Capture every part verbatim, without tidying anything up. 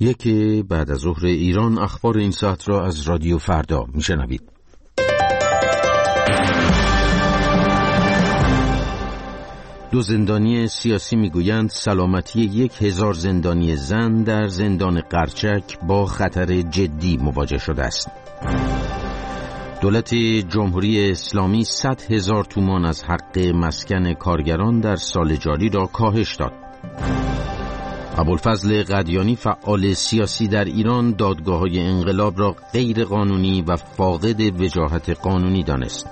یک بعد از ظهر ایران، اخبار این ساعت را از رادیو فردا میشنوید. دو زندانی سیاسی میگویند سلامتی یک هزار زندانی زن در زندان قرچک با خطر جدی مواجه شده است. دولت جمهوری اسلامی صد هزار تومان از حق مسکن کارگران در سال جاری را کاهش داد. ابوالفضل قدیانی، فعال سیاسی در ایران، دادگاه‌های انقلاب را غیر قانونی و فاقد وجاهت قانونی دانست.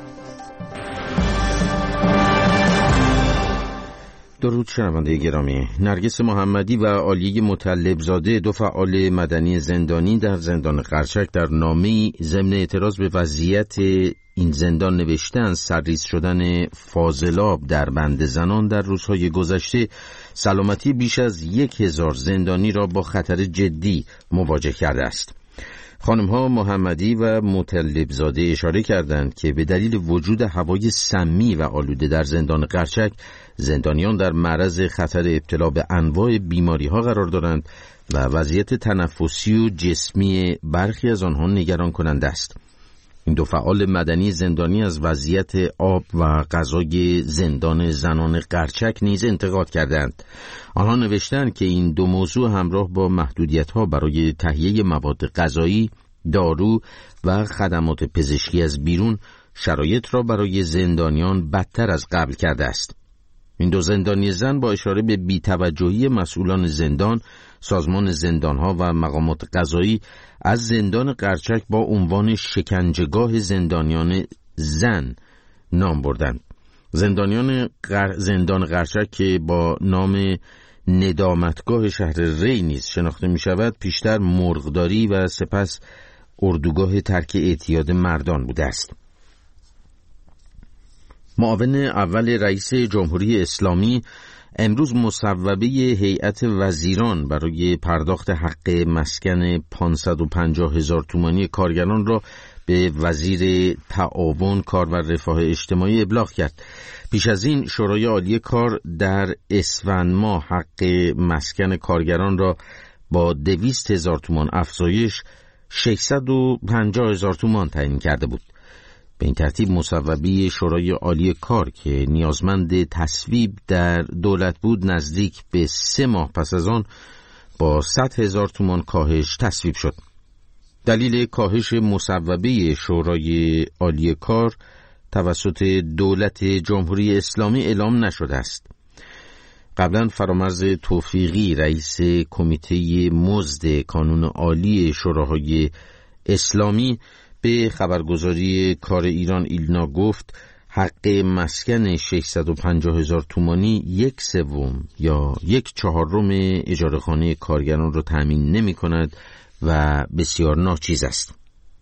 درود شنونده گرامی. نرگس محمدی و عالی مطلبزاده، دو فعال مدنی زندانی در زندان قرچک، در نامه‌ای ضمن اعتراض به وضعیت این زندان نوشتند سرریز شدن فاضلاب در بند زنان در روزهای گذشته سلامتی بیش از یک هزار زندانی را با خطر جدی مواجه کرده است. خانم‌ها محمدی و مطلبزاده اشاره کردند که به دلیل وجود هوای سمی و آلوده در زندان قرچک، زندانیان در معرض خطر ابتلا به انواع بیماری‌ها قرار دارند و وضعیت تنفسی و جسمی برخی از آنها نگران کننده است. این دو فعال مدنی زندانی از وضعیت آب و غذای زندان زنان قرچک نیز انتقاد کردند. آنها نوشتند که این دو موضوع همراه با محدودیت‌ها برای تهیه مواد غذایی، دارو و خدمات پزشکی از بیرون شرایط را برای زندانیان بدتر از قبل کرده است. این دو زندانی زن با اشاره به بی‌توجهی مسئولان زندان، سازمان زندانها و مقامات قضایی از زندان قرچک با عنوان شکنجهگاه زندانیان زن نام بردند. زندانیان قر... زندان قرچک که با نام ندامتگاه شهر ری نیز شناخته می شود، پیشتر مرغداری و سپس اردوگاه ترک اعتیاد مردان بوده است. معاون اول رئیس جمهوری اسلامی امروز مصوبه هیئت وزیران برای پرداخت حق مسکن پانصد و پنجاه هزار تومانی کارگران را به وزیر تعاون، کار و رفاه اجتماعی ابلاغ کرد. پیش از این شورای عالی کار در اسفند ماه حق مسکن کارگران را با دویست هزار تومان افزایش ششصد و پنجاه هزار تومان تعیین کرده بود. به این ترتیب مصوبه شورای عالی کار که نیازمند تصویب در دولت بود، نزدیک به سه ماه پس از آن با صد هزار تومان کاهش تصویب شد. دلیل کاهش مصوبه شورای عالی کار توسط دولت جمهوری اسلامی اعلام نشده است. قبلا فرامرز توفیقی، رئیس کمیته مزد کانون عالی شوراهای اسلامی، به خبرگزاری کار ایران ایلنا گفت حق مسکن ششصد و پنجاه هزار تومانی یک سوم یا یک چهارم اجاره خانه کارگران را تأمین نمی کند و بسیار ناچیز است.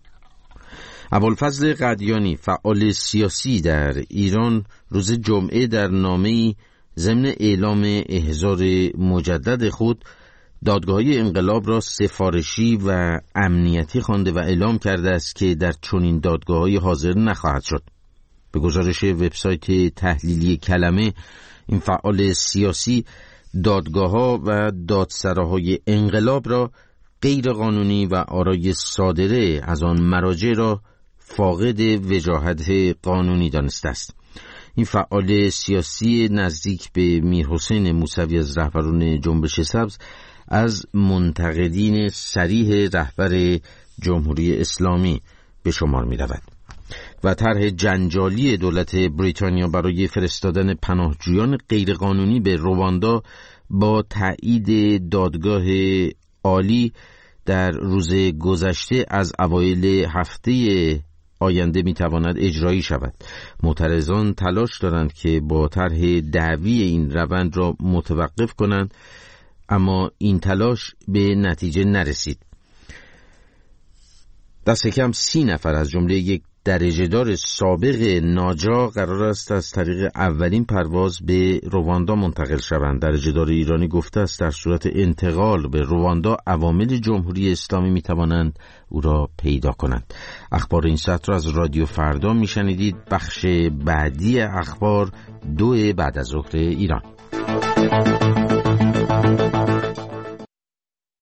ابوالفضل قدیانی، فعال سیاسی در ایران، روز جمعه در نامه‌ای ضمن اعلام احضار مجدد خود دادگاه‌های انقلاب را سفارشی و امنیتی خوانده و اعلام کرده است که در چنین دادگاه‌های حاضر نخواهد شد. به گزارش وبسایت تحلیلی کلمه، این فعال سیاسی دادگاه‌ها و دادسراهای انقلاب را غیر قانونی و آرای صادره از آن مراجع را فاقد وجاهت قانونی دانسته است. این فعال سیاسی نزدیک به میرحسین موسوی از رهبران جنبش سبز از منتقدین صریح رهبر جمهوری اسلامی به شمار می رود و طرح جنجالی دولت بریتانیا برای فرستادن پناهجویان غیرقانونی به رواندا با تایید دادگاه عالی در روز گذشته از اوایل هفته آینده می تواند اجرایی شود. معترضان تلاش دارند که با طرح دعوی این روند را متوقف کنند، اما این تلاش به نتیجه نرسید. دست کم سی نفر از جمله یک درجه‌دار سابق ناجا قرار است از طریق اولین پرواز به رواندا منتقل شوند. درجه‌دار ایرانی گفته است در صورت انتقال به رواندا عوامل جمهوری اسلامی می توانند او را پیدا کنند. اخبار این ساعت را از رادیو فردا می شنیدید. بخش بعدی اخبار دو بعد از ظهر ایران.